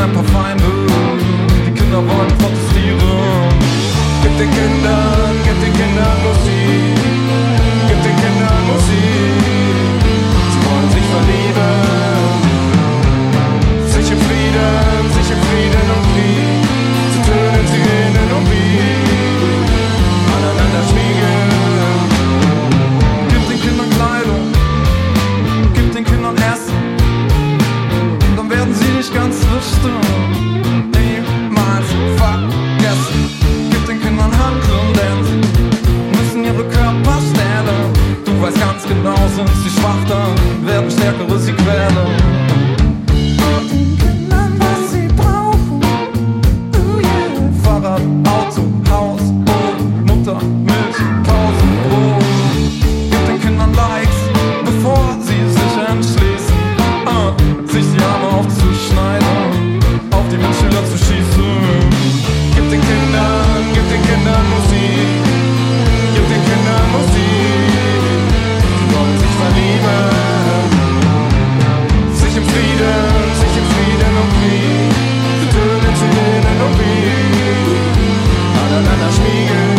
ein paar Feinde, die Kinder wollen protestieren. Gib den Kindern Musik, gib den Kindern Musik. Sie wollen sich verlieben, sich im Frieden und Krieg. Zu tönen sie innen und wie aneinander schmiegen. Gib den Kindern Kleidung, gib den Kindern Essen, dann werden sie nicht ganz wüssten, niemals vergessen. Gib den Kindern Handeln, denn sie müssen ihre Körper stellen. Du weißt ganz genau, sind sie schwach, dann werden Stärkere sie quälen. Gib den Kindern, was sie brauchen, Fahrrad, Auto, Haus, Boden, Mutter, Milch, Pausenbrot. Gib den Kindern Likes, bevor sie sich entschließen, sich die Arme aufzuschneiden, auf die Mitschüler zu schießen. Gib den Kindern Musik, gib den Kindern Musik. Sie wollen sich verlieben, sich im Frieden und Krieg. Sie tönen zu innen und wie aneinander schmiegen.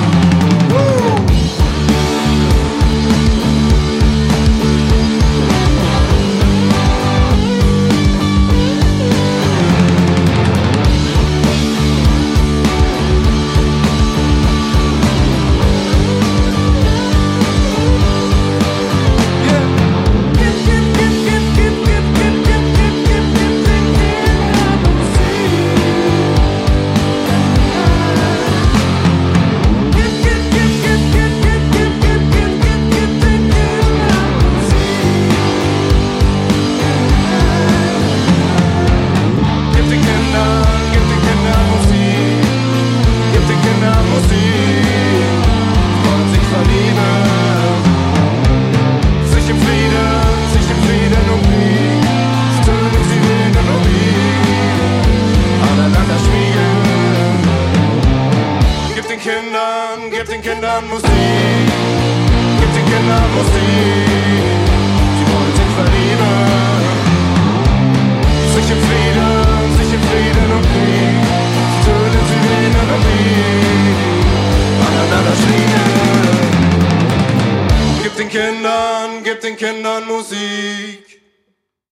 Gib den Kindern Musik, gib den Kindern Musik. Sie wollen sich verlieben, sich im Frieden und Krieg. Sie töten sie innen und wie aneinander schmiegen. Gib den Kindern